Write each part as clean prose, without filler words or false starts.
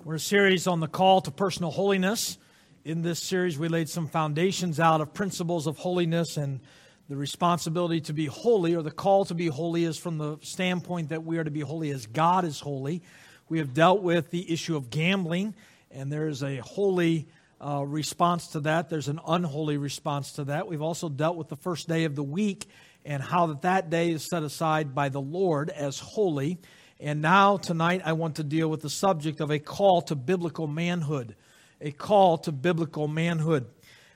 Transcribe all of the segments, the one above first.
We're in a series on the call to personal holiness. In this series, we laid some foundations out of principles of holiness, and the responsibility to be holy, or the call to be holy, is from the standpoint that we are to be holy as God is holy. We have dealt with the issue of gambling, and there is a holy response to that. There's an unholy response to that. We've also dealt with the first day of the week and how that day is set aside by the Lord as holy. And now, tonight, I want to deal with the subject of a call to biblical manhood. A call to biblical manhood.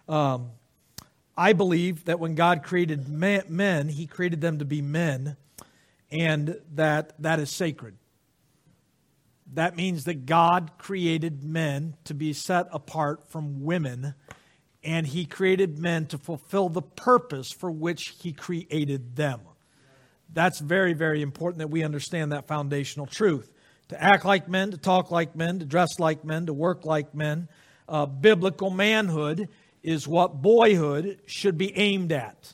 I believe that when God created men, He created them to be men, and that is sacred. That means that God created men to be set apart from women, and He created men to fulfill the purpose for which He created them. That's very, very important that we understand that foundational truth. To act like men, to talk like men, to dress like men, to work like men. Biblical manhood is what boyhood should be aimed at.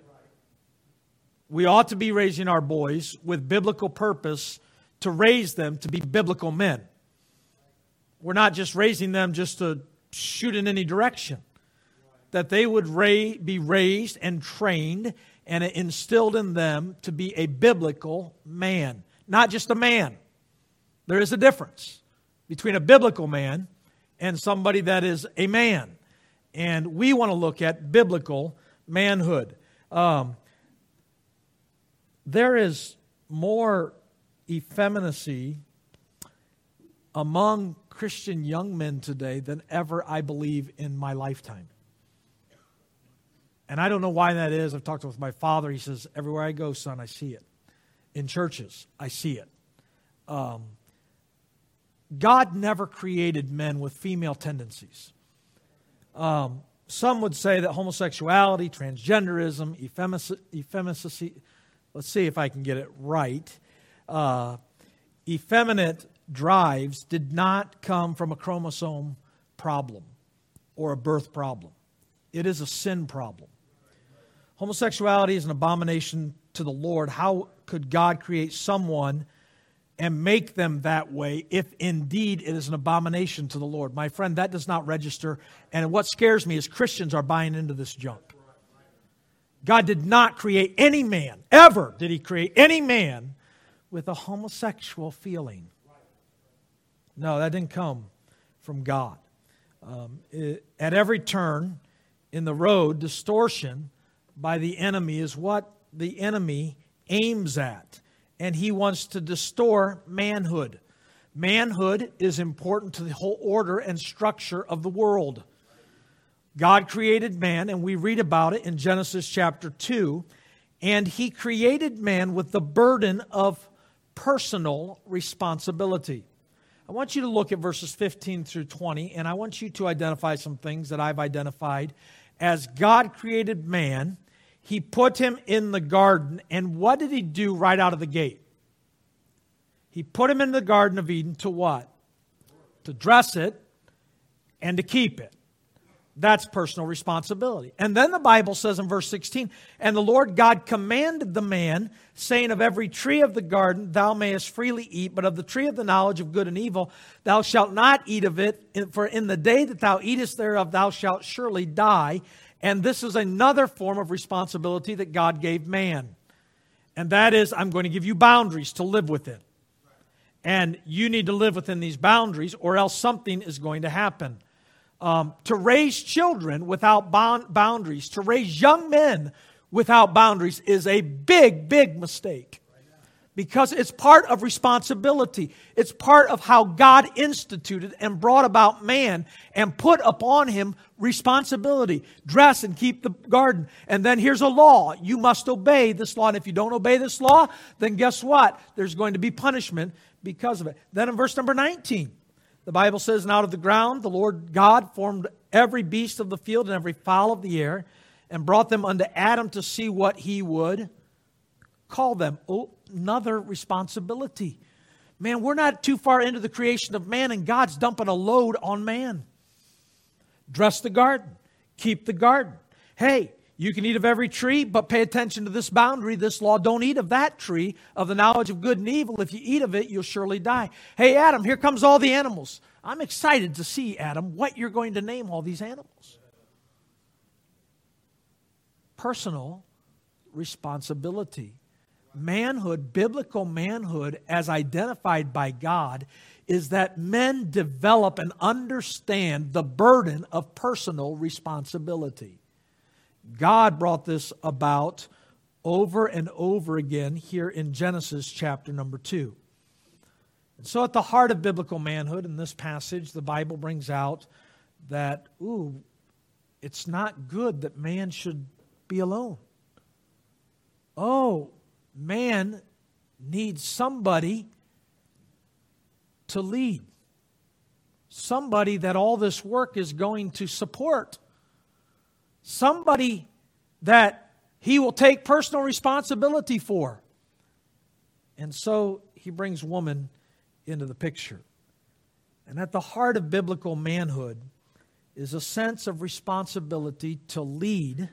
We ought to be raising our boys with biblical purpose to raise them to be biblical men. We're not just raising them just to shoot in any direction. That they would be raised and trained and instilled in them to be a biblical man. Not just a man. There is a difference between a biblical man and somebody that is a man. And we want to look at biblical manhood. There is more effeminacy among Christian young men today than ever, I believe, in my lifetime. And I don't know why that is. I've talked with my father. He says, everywhere I go, son, I see it. In churches, I see it. God never created men with female tendencies. Some would say that homosexuality, transgenderism, effeminacy, let's see if I can get it right. Effeminate drives did not come from a chromosome problem or a birth problem. It is a sin problem. Homosexuality is an abomination to the Lord. How could God create someone and make them that way if indeed it is an abomination to the Lord? My friend, that does not register. And what scares me is Christians are buying into this junk. God did not create any man, ever did He create any man with a homosexual feeling. No, that didn't come from God. At every turn in the road, distortion by the enemy is what the enemy aims at. And he wants to distort manhood. Manhood is important to the whole order and structure of the world. God created man, and we read about it in Genesis chapter 2. And He created man with the burden of personal responsibility. I want you to look at verses 15 through 20, and I want you to identify some things that I've identified. As God created man, He put him in the garden, and what did He do right out of the gate? He put him in the Garden of Eden to what? To dress it and to keep it. That's personal responsibility. And then the Bible says in verse 16, and the Lord God commanded the man, saying, of every tree of the garden thou mayest freely eat, but of the tree of the knowledge of good and evil thou shalt not eat of it, for in the day that thou eatest thereof thou shalt surely die. And this is another form of responsibility that God gave man. And that is, I'm going to give you boundaries to live within. And you need to live within these boundaries, or else something is going to happen. To raise children without boundaries, to raise young men without boundaries is a big, big mistake. Because it's part of responsibility. It's part of how God instituted and brought about man and put upon him responsibility. Dress and keep the garden. And then here's a law. You must obey this law. And if you don't obey this law, then guess what? There's going to be punishment because of it. Then in verse number 19, the Bible says, and out of the ground the Lord God formed every beast of the field and every fowl of the air and brought them unto Adam to see what he would call them. Oh, another responsibility. Man, we're not too far into the creation of man, and God's dumping a load on man. Dress the garden. Keep the garden. Hey, You can eat of every tree, but pay attention to this boundary, this law. Don't eat of that tree of the knowledge of good and evil. If you eat of it, you'll surely die. Hey, Adam, here comes all the animals. I'm excited to see, Adam, what you're going to name all these animals. Personal responsibility. Manhood, biblical manhood, as identified by God, is that men develop and understand the burden of personal responsibility. God brought this about over and over again here in Genesis chapter number 2. And so at the heart of biblical manhood in this passage, the Bible brings out that, it's not good that man should be alone. Oh, man needs somebody to lead. Somebody that all this work is going to support. Somebody that he will take personal responsibility for. And so he brings woman into the picture. And at the heart of biblical manhood is a sense of responsibility to lead,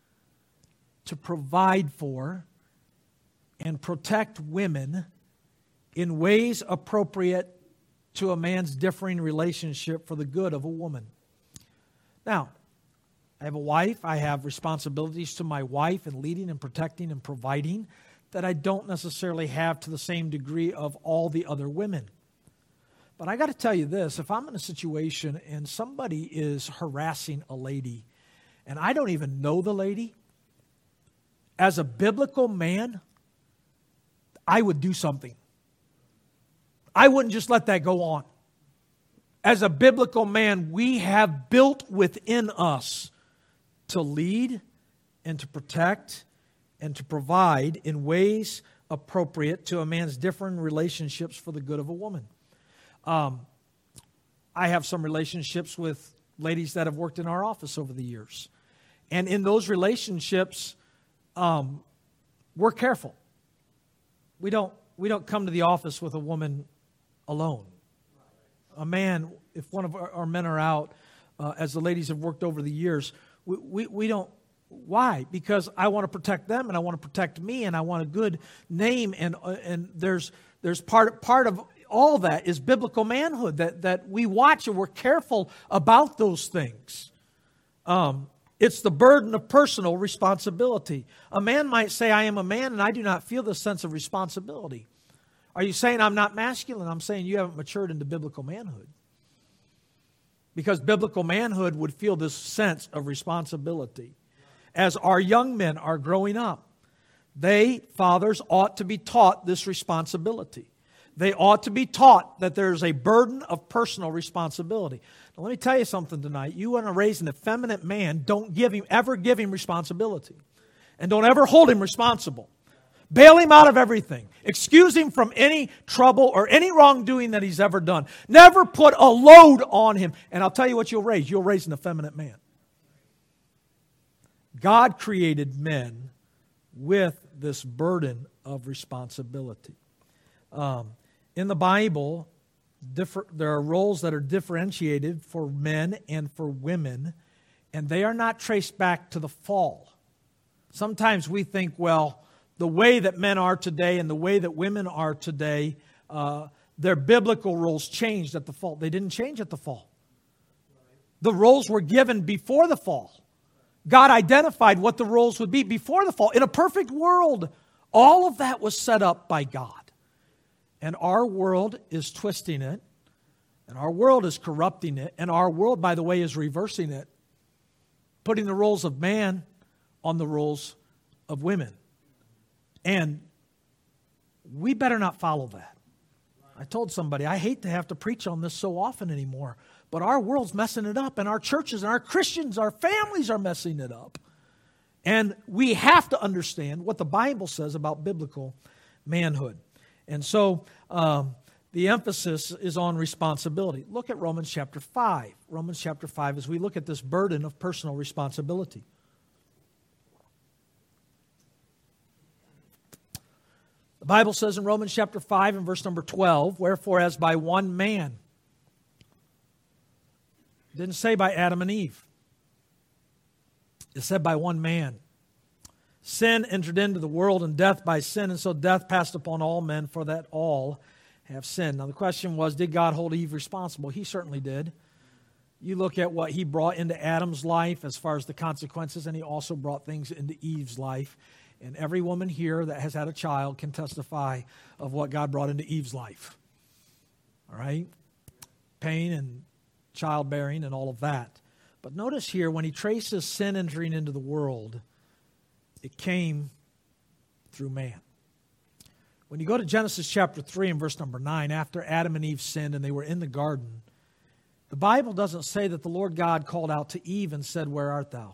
to provide for, and protect women in ways appropriate to a man's differing relationship for the good of a woman. Now, I have a wife. I have responsibilities to my wife in leading and protecting and providing that I don't necessarily have to the same degree of all the other women. But I got to tell you this, if I'm in a situation and somebody is harassing a lady and I don't even know the lady, as a biblical man, I would do something. I wouldn't just let that go on. As a biblical man, we have built within us to lead and to protect and to provide in ways appropriate to a man's different relationships for the good of a woman. I have some relationships with ladies that have worked in our office over the years. And in those relationships, we're careful. We don't come to the office with a woman alone. A man, if one of our men are out, as the ladies have worked over the years, we don't. Why? Because I want to protect them and I want to protect me and I want a good name, and there's part of all that is biblical manhood that we watch and we're careful about those things. It's the burden of personal responsibility. A man might say, I am a man and I do not feel this sense of responsibility. Are you saying I'm not masculine? I'm saying you haven't matured into biblical manhood. Because biblical manhood would feel this sense of responsibility. As our young men are growing up, fathers, ought to be taught this responsibility. They ought to be taught that there's a burden of personal responsibility. Now, let me tell you something tonight. You want to raise an effeminate man, don't ever give him responsibility. And don't ever hold him responsible. Bail him out of everything. Excuse him from any trouble or any wrongdoing that he's ever done. Never put a load on him. And I'll tell you what you'll raise. You'll raise an effeminate man. God created men with this burden of responsibility. In the Bible, there are roles that are differentiated for men and for women, and they are not traced back to the fall. Sometimes we think, well, the way that men are today and the way that women are today, their biblical roles changed at the fall. They didn't change at the fall. The roles were given before the fall. God identified what the roles would be before the fall. In a perfect world, all of that was set up by God. And our world is twisting it. And our world is corrupting it. And our world, by the way, is reversing it. Putting the roles of man on the roles of women. And we better not follow that. I told somebody, I hate to have to preach on this so often anymore, but our world's messing it up, and our churches and our Christians, our families are messing it up. And we have to understand what the Bible says about biblical manhood. And so the emphasis is on responsibility. Look at Romans chapter 5. Romans chapter 5 as we look at this burden of personal responsibility. The Bible says in Romans chapter 5 and verse number 12, wherefore as by one man. It didn't say by Adam and Eve. It said by one man. Sin entered into the world, and death by sin, and so death passed upon all men, for that all have sinned. Now the question was, did God hold Eve responsible? He certainly did. You look at what he brought into Adam's life as far as the consequences, and he also brought things into Eve's life. And every woman here that has had a child can testify of what God brought into Eve's life. All right? Pain and childbearing and all of that. But notice here, when he traces sin entering into the world, it came through man. When you go to Genesis chapter 3 and verse number 9, after Adam and Eve sinned and they were in the garden, the Bible doesn't say that the Lord God called out to Eve and said, "Where art thou?"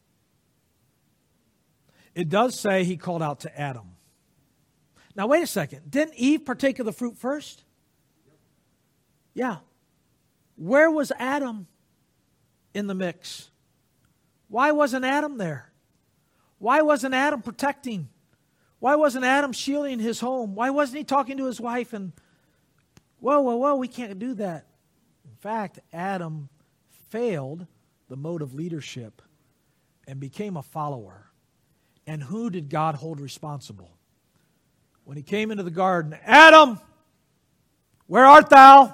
It does say he called out to Adam. Now wait a second. Didn't Eve partake of the fruit first? Yeah. Where was Adam in the mix? Why wasn't Adam there? Why wasn't Adam protecting? Why wasn't Adam shielding his home? Why wasn't he talking to his wife and, whoa, we can't do that. In fact, Adam failed the mode of leadership and became a follower. And who did God hold responsible? When he came into the garden, "Adam, where art thou?"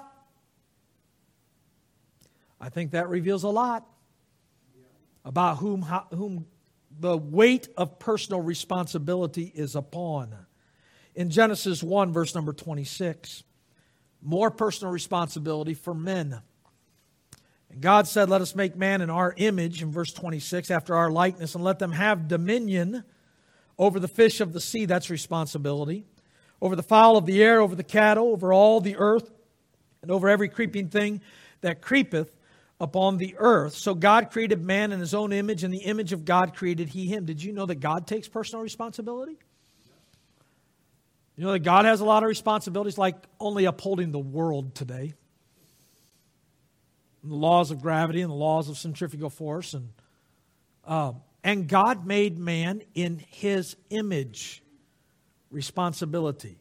I think that reveals a lot about whom the weight of personal responsibility is upon. In Genesis 1, verse number 26, more personal responsibility for men. And God said, "Let us make man in our image," in verse 26, "after our likeness, and let them have dominion over the fish of the sea," that's responsibility, "over the fowl of the air, over the cattle, over all the earth, and over every creeping thing that creepeth upon the earth." So God created man in his own image, and the image of God created he him. Did you know that God takes personal responsibility? You know that God has a lot of responsibilities, like only upholding the world today. And the laws of gravity and the laws of centrifugal force. And God made man in his image. Responsibility.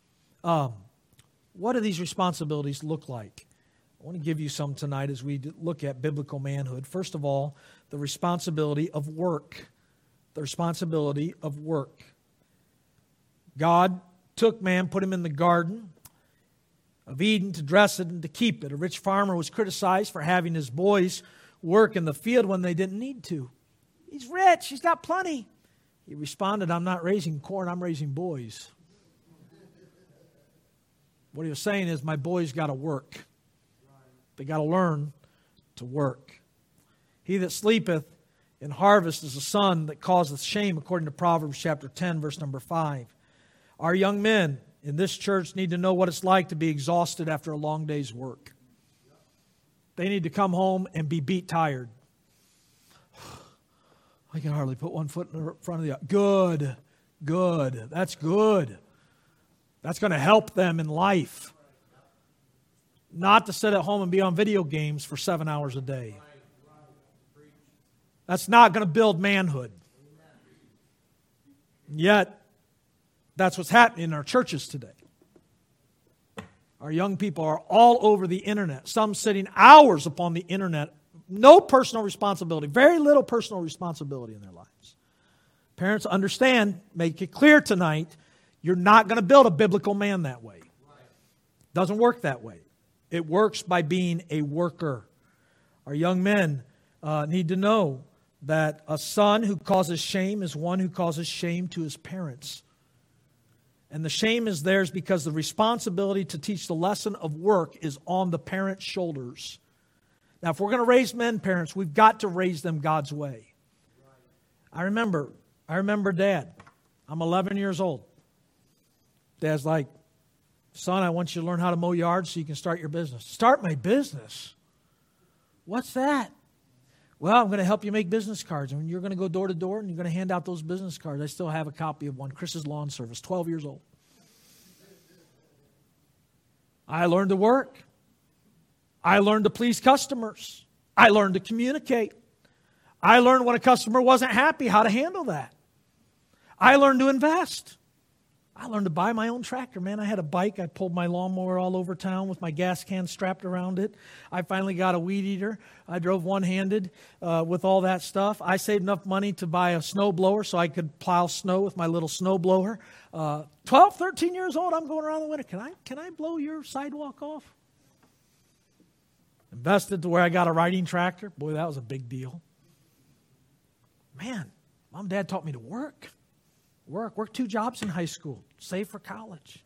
What do these responsibilities look like? I want to give you some tonight as we look at biblical manhood. First of all, the responsibility of work. The responsibility of work. God took man, put him in the garden of Eden to dress it and to keep it. A rich farmer was criticized for having his boys work in the field when they didn't need to. He's rich, he's got plenty. He responded, "I'm not raising corn, I'm raising boys." What he was saying is, my boys got to work. They got to learn to work. "He that sleepeth in harvest is a son that causeth shame," according to Proverbs chapter 10, verse number 5. Our young men in this church need to know what it's like to be exhausted after a long day's work. They need to come home and be beat tired. I can hardly put one foot in front of the other. Good. That's good. That's going to help them in life. Not to sit at home and be on video games for 7 hours a day. That's not going to build manhood. Yet, that's what's happening in our churches today. Our young people are all over the internet. Some sitting hours upon the internet. No personal responsibility. Very little personal responsibility in their lives. Parents, understand, make it clear tonight, you're not going to build a biblical man that way. It doesn't work that way. It works by being a worker. Our young men need to know that a son who causes shame is one who causes shame to his parents. And the shame is theirs because the responsibility to teach the lesson of work is on the parents' shoulders. Now, if we're going to raise men, parents, we've got to raise them God's way. I remember Dad. I'm 11 years old. Dad's like, "Son, I want you to learn how to mow yards so you can start your business." "Start my business? What's that?" "Well, I'm going to help you make business cards. And you're going to go door to door and you're going to hand out those business cards." I still have a copy of one. Chris's Lawn Service, 12 years old. I learned to work. I learned to please customers. I learned to communicate. I learned when a customer wasn't happy how to handle that. I learned to invest. I learned to buy my own tractor, man. I had a bike. I pulled my lawnmower all over town with my gas can strapped around it. I finally got a weed eater. I drove one-handed with all that stuff. I saved enough money to buy a snow blower so I could plow snow with my little snow blower. 12, 13 years old, I'm going around the winter. Can I blow your sidewalk off? Invested to where I got a riding tractor. Boy, that was a big deal. Man, Mom and Dad taught me to work. Work 2 jobs in high school. Save for college.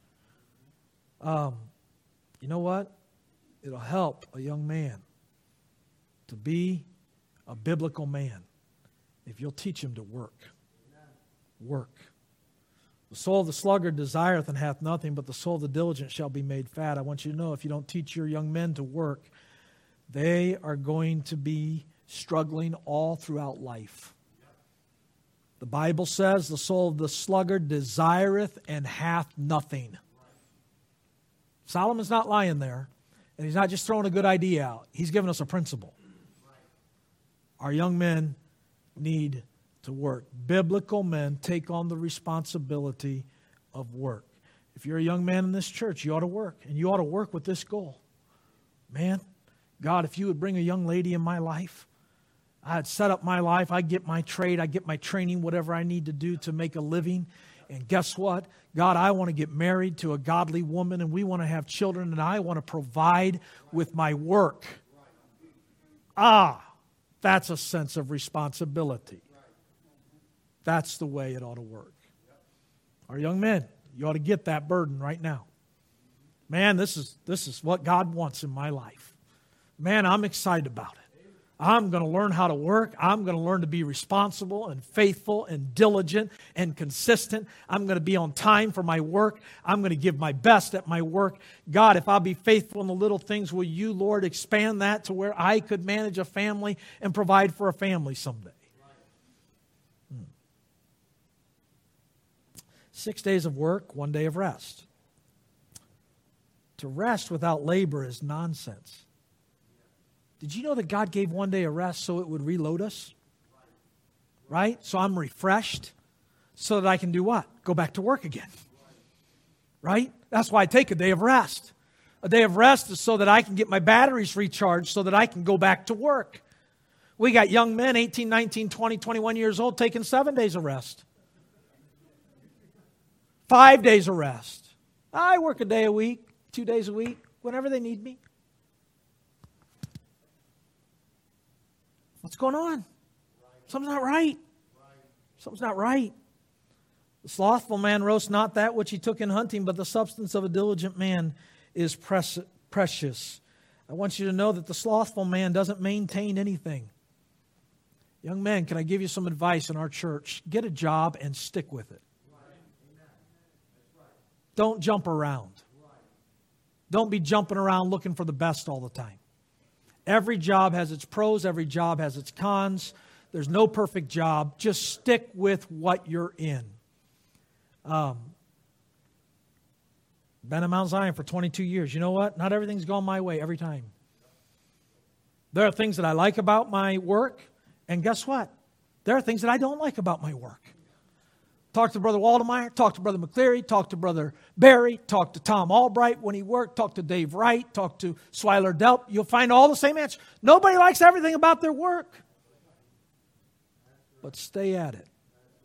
You know what? It'll help a young man to be a biblical man if you'll teach him to work. Work. The soul of the sluggard desireth and hath nothing, but the soul of the diligent shall be made fat. I want you to know, if you don't teach your young men to work, they are going to be struggling all throughout life. The Bible says the soul of the sluggard desireth and hath nothing. Solomon's not lying there, and he's not just throwing a good idea out. He's giving us a principle. Our young men need to work. Biblical men take on the responsibility of work. If you're a young man in this church, you ought to work, and you ought to work with this goal. Man, God, if you would bring a young lady in my life, I'd set up my life, I'd get my trade, I'd get my training, whatever I need to do to make a living. And guess what? God, I want to get married to a godly woman, and we want to have children, and I want to provide with my work. That's a sense of responsibility. That's the way it ought to work. Our young men, you ought to get that burden right now. Man, this is what God wants in my life. Man, I'm excited about it. I'm going to learn how to work. I'm going to learn to be responsible and faithful and diligent and consistent. I'm going to be on time for my work. I'm going to give my best at my work. God, if I'll be faithful in the little things, will you, Lord, expand that to where I could manage a family and provide for a family someday? 6 days of work, 1 day of rest. To rest without labor is nonsense. Did you know that God gave 1 day of rest so it would reload us? Right? So I'm refreshed so that I can do what? Go back to work again. Right? That's why I take a day of rest. A day of rest is so that I can get my batteries recharged so that I can go back to work. We got young men, 18, 19, 20, 21 years old, taking 7 days of rest. 5 days of rest. I work a day a week, 2 days a week, whenever they need me. What's going on? Something's not right. Something's not right. The slothful man roasts not that which he took in hunting, but the substance of a diligent man is precious. I want you to know that the slothful man doesn't maintain anything. Young men, can I give you some advice in our church? Get a job and stick with it. Don't jump around. Don't be jumping around looking for the best all the time. Every job has its pros. Every job has its cons. There's no perfect job. Just stick with what you're in. Been at Mount Zion for 22 years. You know what? Not everything's gone my way every time. There are things that I like about my work. And guess what? There are things that I don't like about my work. Talk to Brother Waldemeyer, talk to Brother McCleary, talk to Brother Barry, talk to Tom Albright when he worked, talk to Dave Wright, talk to Swiler Delp. You'll find all the same answers. Nobody likes everything about their work. But stay at it.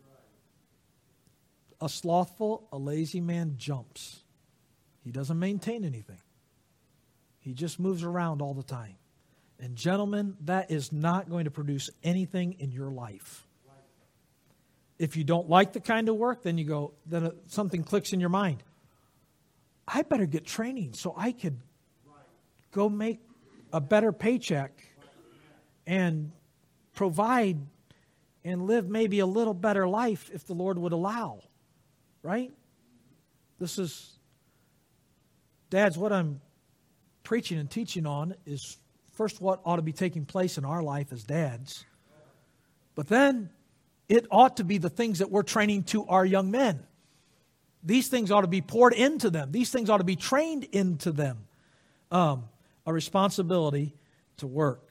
A slothful, a lazy man jumps. He doesn't maintain anything. He just moves around all the time. And gentlemen, that is not going to produce anything in your life. If you don't like the kind of work, then you go, then something clicks in your mind. I better get training so I could go make a better paycheck and provide and live maybe a little better life if the Lord would allow. Right? This is, dads, what I'm preaching and teaching on is first what ought to be taking place in our life as dads. But then it ought to be the things that we're training to our young men. These things ought to be poured into them. These things ought to be trained into them. A responsibility to work.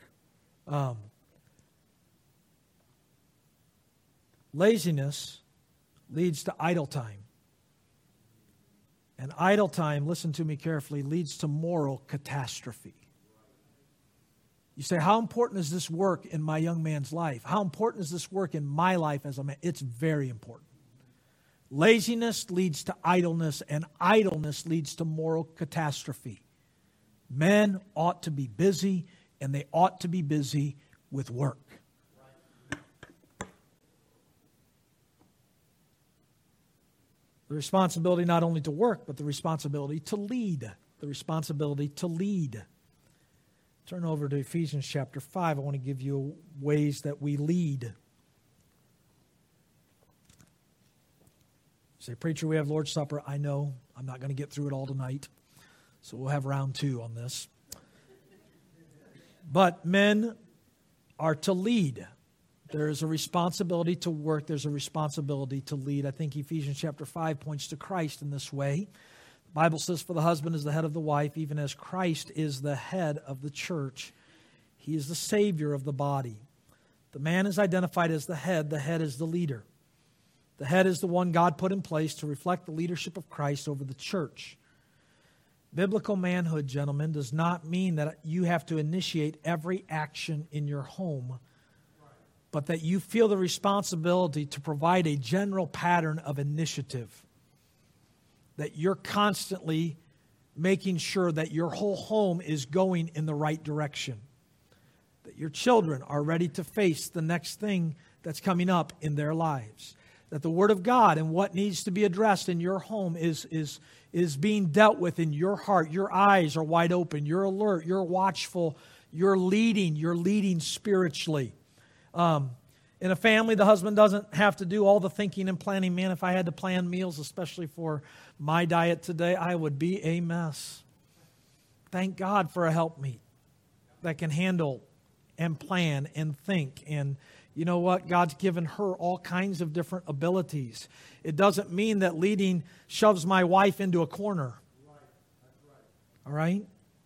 Laziness leads to idle time. And idle time, listen to me carefully, leads to moral catastrophe. You say, how important is this work in my young man's life? How important is this work in my life as a man? It's very important. Laziness leads to idleness, and idleness leads to moral catastrophe. Men ought to be busy, and they ought to be busy with work. The responsibility not only to work, but the responsibility to lead. The responsibility to lead. Turn over to Ephesians chapter 5. I want to give you ways that we lead. You say, preacher, we have Lord's Supper. I know. I'm not going to get through it all tonight. So we'll have round 2 on this. But men are to lead. There is a responsibility to work. There's a responsibility to lead. I think Ephesians chapter 5 points to Christ in this way. The Bible says, for the husband is the head of the wife, even as Christ is the head of the church. He is the Savior of the body. The man is identified as the head. The head is the leader. The head is the one God put in place to reflect the leadership of Christ over the church. Biblical manhood, gentlemen, does not mean that you have to initiate every action in your home, but that you feel the responsibility to provide a general pattern of initiative. That you're constantly making sure that your whole home is going in the right direction. That your children are ready to face the next thing that's coming up in their lives. That the Word of God and what needs to be addressed in your home is being dealt with in your heart. Your eyes are wide open. You're alert. You're watchful. You're leading spiritually. In a family, the husband doesn't have to do all the thinking and planning. Man, if I had to plan meals, especially for my diet today, I would be a mess. Thank God for a helpmeet that can handle and plan and think. And you know what? God's given her all kinds of different abilities. It doesn't mean that leading shoves my wife into a corner. All right?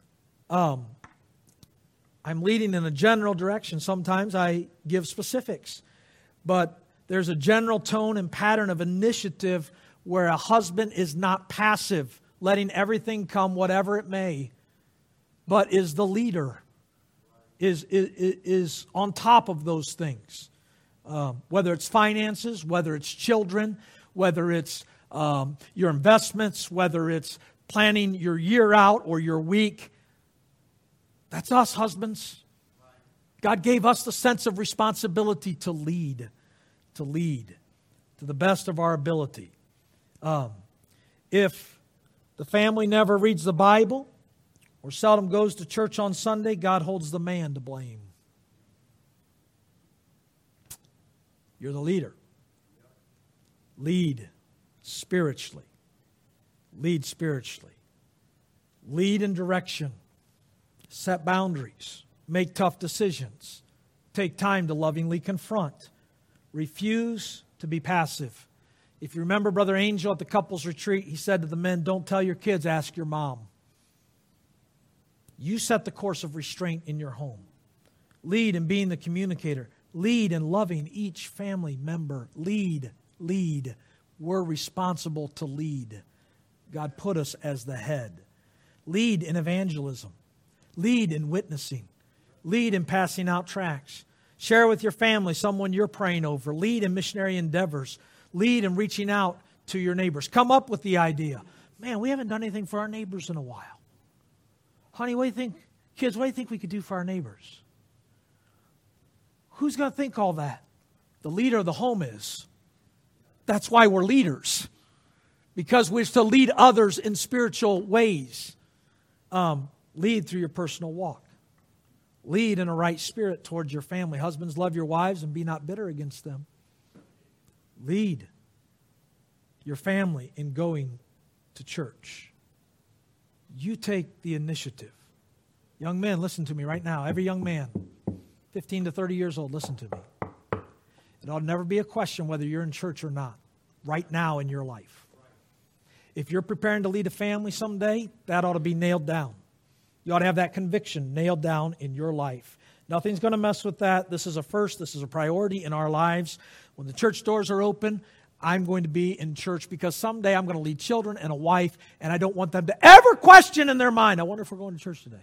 I'm leading in a general direction. Sometimes I give specifics. But there's a general tone and pattern of initiative where a husband is not passive, letting everything come whatever it may, but is the leader, is on top of those things. Whether it's finances, whether it's children, whether it's your investments, whether it's planning your year out or your week. That's us, husbands. God gave us the sense of responsibility to lead to the best of our ability. If the family never reads the Bible or seldom goes to church on Sunday, God holds the man to blame. You're the leader. Lead spiritually. Lead spiritually. Lead in direction. Set boundaries. Make tough decisions. Take time to lovingly confront. Refuse to be passive. If you remember Brother Angel at the couples retreat, he said to the men, don't tell your kids, ask your mom. You set the course of restraint in your home. Lead in being the communicator. Lead in loving each family member. Lead. We're responsible to lead. God put us as the head. Lead in evangelism. Lead in witnessing. Lead in passing out tracts. Share with your family someone you're praying over. Lead in missionary endeavors. Lead in reaching out to your neighbors. Come up with the idea. Man, we haven't done anything for our neighbors in a while. Honey, what do you think? Kids, what do you think we could do for our neighbors? Who's going to think all that? The leader of the home is. That's why we're leaders. Because we're to lead others in spiritual ways. Lead through your personal walk. Lead in a right spirit towards your family. Husbands, love your wives and be not bitter against them. Lead your family in going to church. You take the initiative. Young men, listen to me right now. Every young man, 15 to 30 years old, listen to me. It ought to never be a question whether you're in church or not, right now in your life. If you're preparing to lead a family someday, that ought to be nailed down. You ought to have that conviction nailed down in your life. Nothing's going to mess with that. This is a first. This is a priority in our lives. When the church doors are open, I'm going to be in church because someday I'm going to lead children and a wife, and I don't want them to ever question in their mind, I wonder if we're going to church today.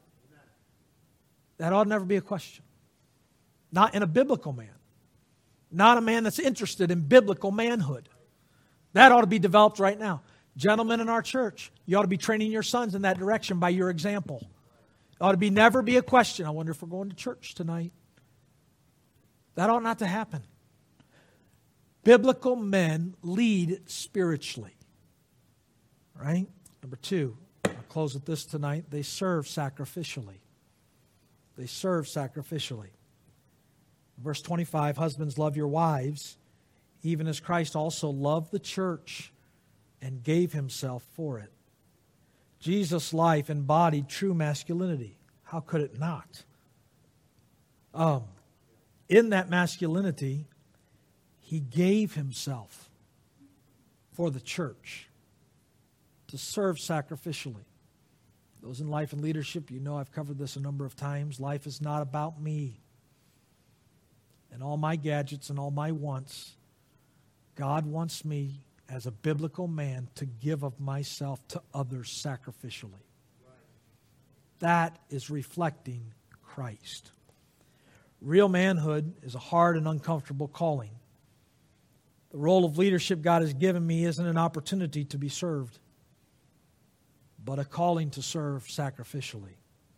That ought never be a question. Not in a biblical man. Not a man that's interested in biblical manhood. That ought to be developed right now. Gentlemen in our church, you ought to be training your sons in that direction by your example. It ought to never be a question, I wonder if we're going to church tonight. That ought not to happen. Biblical men lead spiritually. Right? Number 2, I'll close with this tonight. They serve sacrificially. They serve sacrificially. Verse 25, husbands, love your wives, even as Christ also loved the church and gave himself for it. Jesus' life embodied true masculinity. How could it not? In that masculinity, he gave himself for the church to serve sacrificially. Those in life and leadership, you know I've covered this a number of times. Life is not about me and all my gadgets and all my wants. God wants me as a biblical man to give of myself to others sacrificially. That is reflecting Christ. Real manhood is a hard and uncomfortable calling. The role of leadership God has given me isn't an opportunity to be served, but a calling to serve sacrificially.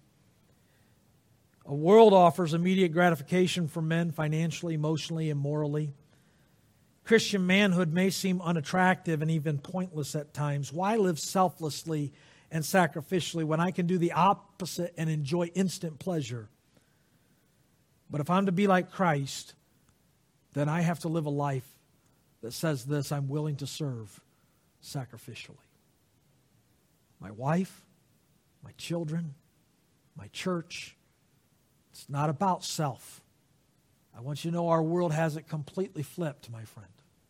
A world offers immediate gratification for men financially, emotionally, and morally. Christian manhood may seem unattractive and even pointless at times. Why live selflessly and sacrificially when I can do the opposite and enjoy instant pleasure? But if I'm to be like Christ, then I have to live a life that says this: I'm willing to serve sacrificially. My wife, my children, my church. It's not about self. I want you to know our world has it completely flipped, my friend.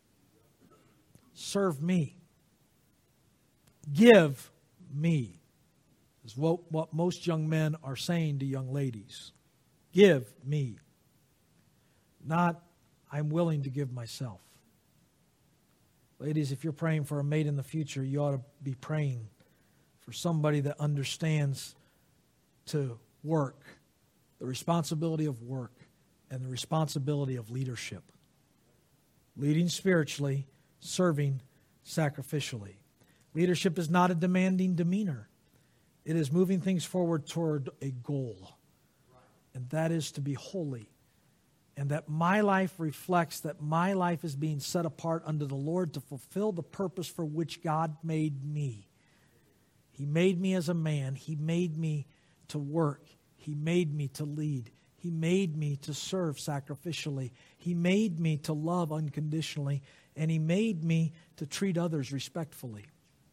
Serve me. Give me is what most young men are saying to young ladies. Give me. Not, I'm willing to give myself. Ladies, if you're praying for a mate in the future, you ought to be praying for somebody that understands to work, the responsibility of work, and the responsibility of leadership. Leading spiritually, serving sacrificially. Leadership is not a demanding demeanor. It is moving things forward toward a goal. And that is to be holy. And that my life reflects that my life is being set apart unto the Lord to fulfill the purpose for which God made me. He made me as a man. He made me to work. He made me to lead. He made me to serve sacrificially. He made me to love unconditionally. And He made me to treat others respectfully.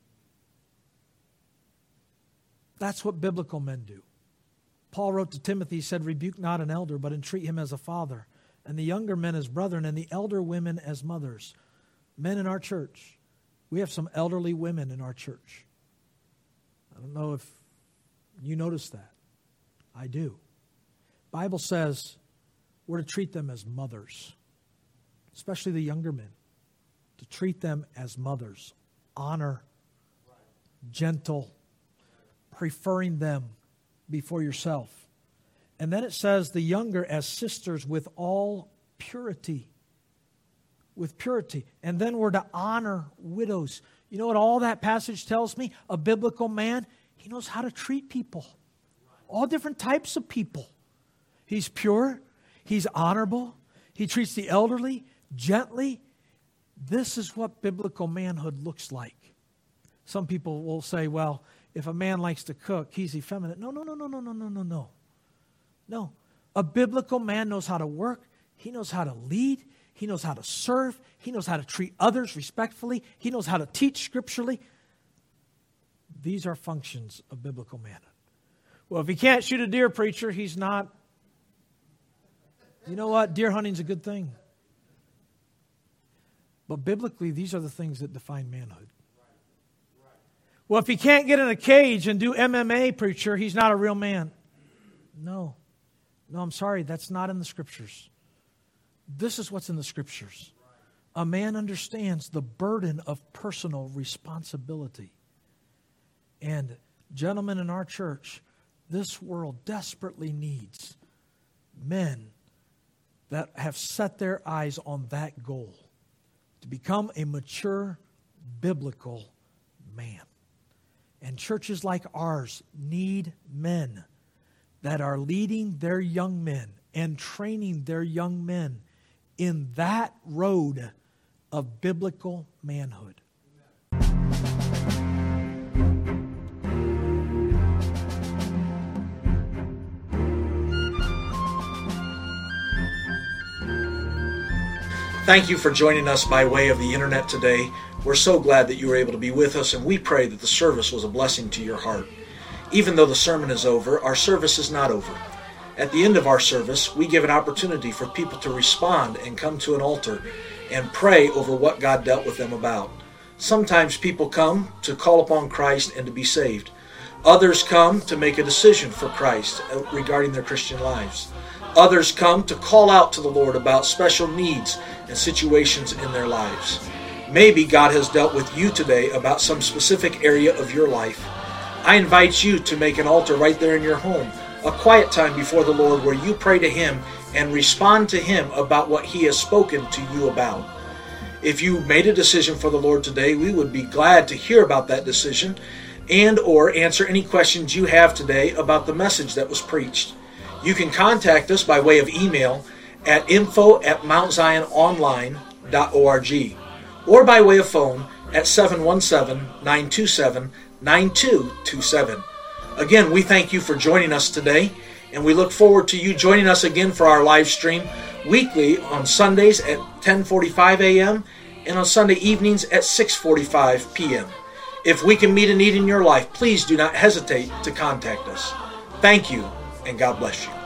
That's what biblical men do. Paul wrote to Timothy, he said, rebuke not an elder, but entreat him as a father, and the younger men as brethren, and the elder women as mothers. Men in our church, we have some elderly women in our church. I don't know if you notice that. I do. The Bible says we're to treat them as mothers, especially the younger men, to treat them as mothers. Honor, gentle, preferring them before yourself. And then it says the younger as sisters with all purity. With purity. And then we're to honor widows. You know what all that passage tells me? A biblical man, he knows how to treat people. All different types of people. He's pure. He's honorable. He treats the elderly gently. This is what biblical manhood looks like. Some people will say, well, if a man likes to cook, he's effeminate. No. No. A biblical man knows how to work. He knows how to lead. He knows how to serve. He knows how to treat others respectfully. He knows how to teach scripturally. These are functions of biblical manhood. Well, if he can't shoot a deer, preacher, he's not. You know what? Deer hunting's a good thing. But biblically, these are the things that define manhood. Well, if he can't get in a cage and do MMA, preacher, he's not a real man. No, I'm sorry. That's not in the Scriptures. This is what's in the Scriptures. a man understands the burden of personal responsibility. And gentlemen, in our church, this world desperately needs men that have set their eyes on that goal, to become a mature biblical man. And churches like ours need men that are leading their young men and training their young men in that road of biblical manhood. Thank you for joining us by way of the internet today. We're so glad that you were able to be with us, and we pray that the service was a blessing to your heart. Even though the sermon is over, our service is not over. At the end of our service, we give an opportunity for people to respond and come to an altar and pray over what God dealt with them about. Sometimes people come to call upon Christ and to be saved. Others come to make a decision for Christ regarding their Christian lives. Others come to call out to the Lord about special needs and situations in their lives. Maybe God has dealt with you today about some specific area of your life. I invite you to make an altar right there in your home, a quiet time before the Lord where you pray to Him and respond to Him about what He has spoken to you about. If you made a decision for the Lord today, we would be glad to hear about that decision and or answer any questions you have today about the message that was preached. You can contact us by way of email at info@mountziononline.org or by way of phone at 717-927-9227. Again, we thank you for joining us today, and we look forward to you joining us again for our live stream weekly on Sundays at 10:45 a.m. and on Sunday evenings at 6:45 p.m. If we can meet a need in your life, please do not hesitate to contact us. Thank you, and God bless you.